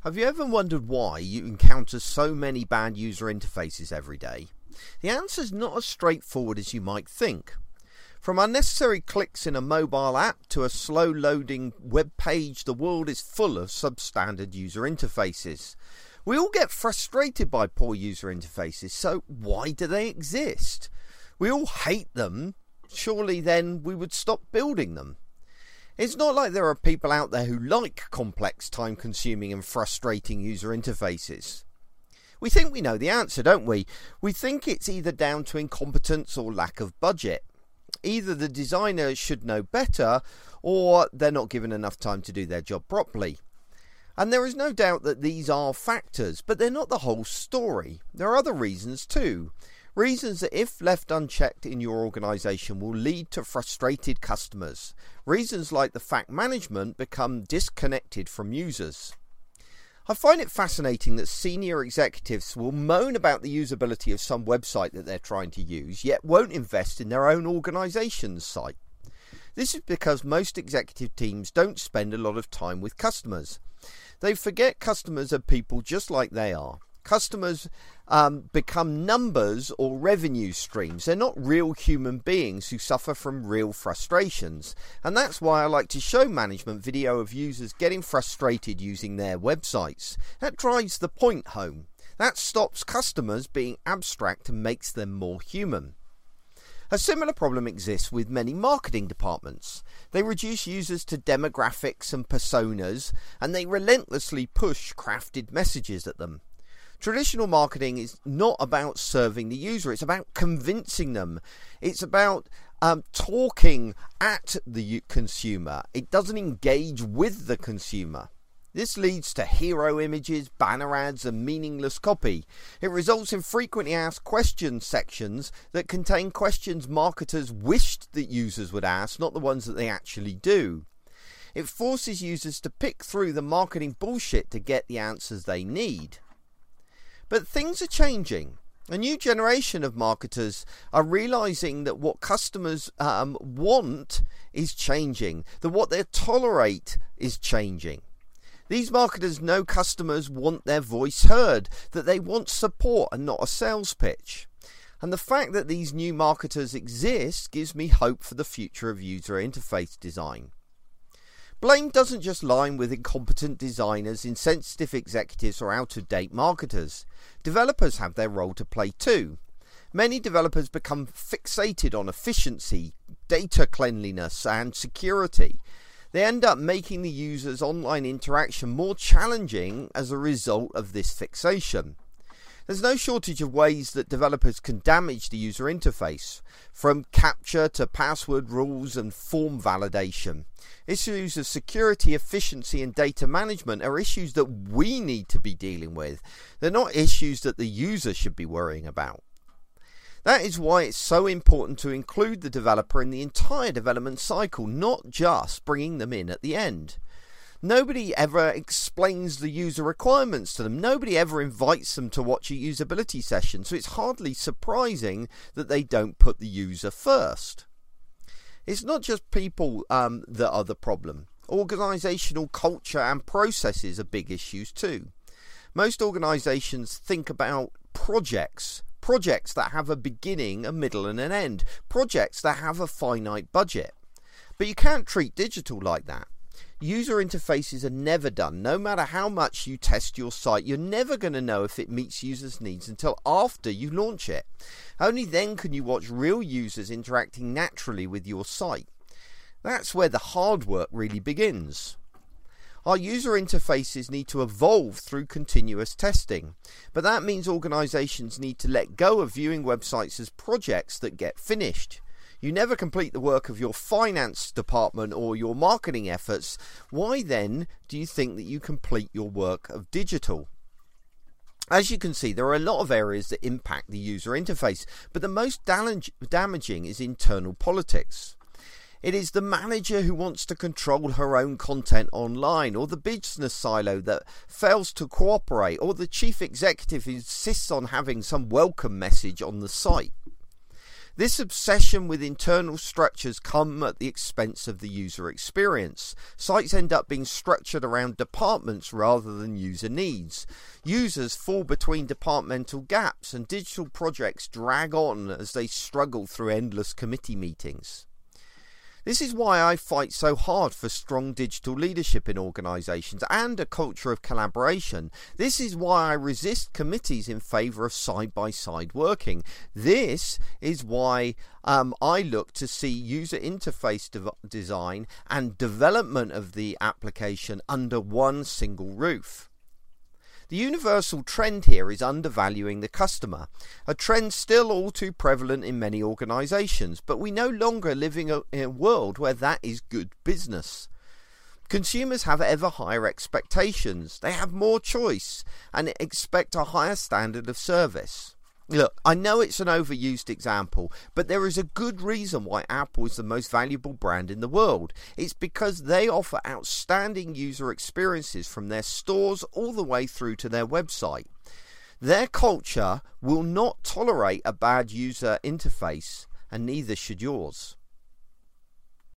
Have you ever wondered why you encounter so many bad user interfaces every day? The answer is not as straightforward as you might think. From unnecessary clicks in a mobile app to a slow-loading web page, the world is full of substandard user interfaces. We all get frustrated by poor user interfaces, so why do they exist? We all hate them. Surely then we would stop building them. It's not like there are people out there who like complex, time-consuming and frustrating user interfaces. We think we know the answer, don't we? We think it's either down to incompetence or lack of budget. Either the designer should know better, or they're not given enough time to do their job properly. And there is no doubt that these are factors, but they're not the whole story. There are other reasons too. Reasons that, if left unchecked in your organisation, will lead to frustrated customers. Reasons like the fact management become disconnected from users. I find it fascinating that senior executives will moan about the usability of some website that they're trying to use, yet won't invest in their own organisation's site. This is because most executive teams don't spend a lot of time with customers. They forget customers are people just like they are. Customers become numbers or revenue streams. They're not real human beings who suffer from real frustrations. And that's why I like to show management video of users getting frustrated using their websites. That drives the point home. That stops customers being abstract and makes them more human. A similar problem exists with many marketing departments. They reduce users to demographics and personas, and they relentlessly push crafted messages at them. Traditional marketing is not about serving the user, it's about convincing them. It's about talking at the consumer. It doesn't engage with the consumer. This leads to hero images, banner ads and meaningless copy. It results in frequently asked questions sections that contain questions marketers wished that users would ask, not the ones that they actually do. It forces users to pick through the marketing bullshit to get the answers they need. But things are changing. A new generation of marketers are realizing that what customers want is changing, that what they tolerate is changing. These marketers know customers want their voice heard, that they want support and not a sales pitch. And the fact that these new marketers exist gives me hope for the future of user interface design. Blame doesn't just lie with incompetent designers, insensitive executives or out-of-date marketers. Developers have their role to play too. Many developers become fixated on efficiency, data cleanliness and security. They end up making the user's online interaction more challenging as a result of this fixation. There's no shortage of ways that developers can damage the user interface, from captcha to password rules and form validation. Issues of security, efficiency and data management are issues that we need to be dealing with. They're not issues that the user should be worrying about. That is why it's so important to include the developer in the entire development cycle, not just bringing them in at the end. Nobody ever explains the user requirements to them. Nobody ever invites them to watch a usability session, so it's hardly surprising that they don't put the user first. It's not just people that are the problem. Organisational culture and processes are big issues too. Most organisations think about projects that have a beginning, a middle and an end. Projects that have a finite budget. But you can't treat digital like that. User interfaces are never done. No matter how much you test your site, you're never going to know if it meets users' needs until after you launch it. Only then can you watch real users interacting naturally with your site. That's where the hard work really begins. Our user interfaces need to evolve through continuous testing, but that means organisations need to let go of viewing websites as projects that get finished. You never complete the work of your finance department or your marketing efforts. Why then do you think that you complete your work of digital? As you can see, there are a lot of areas that impact the user interface, but the most damaging is internal politics. It is the manager who wants to control her own content online, or the business silo that fails to cooperate, or the chief executive who insists on having some welcome message on the site. This obsession with internal structures come at the expense of the user experience. Sites end up being structured around departments rather than user needs. Users fall between departmental gaps, and digital projects drag on as they struggle through endless committee meetings. This is why I fight so hard for strong digital leadership in organisations and a culture of collaboration. This is why I resist committees in favour of side-by-side working. This is why I look to see user interface design and development of the application under one single roof. The universal trend here is undervaluing the customer, a trend still all too prevalent in many organisations, but we no longer live in a world where that is good business. Consumers have ever higher expectations, they have more choice, and expect a higher standard of service. Look, I know it's an overused example, but there is a good reason why Apple is the most valuable brand in the world. It's because they offer outstanding user experiences from their stores all the way through to their website. Their culture will not tolerate a bad user interface, and neither should yours.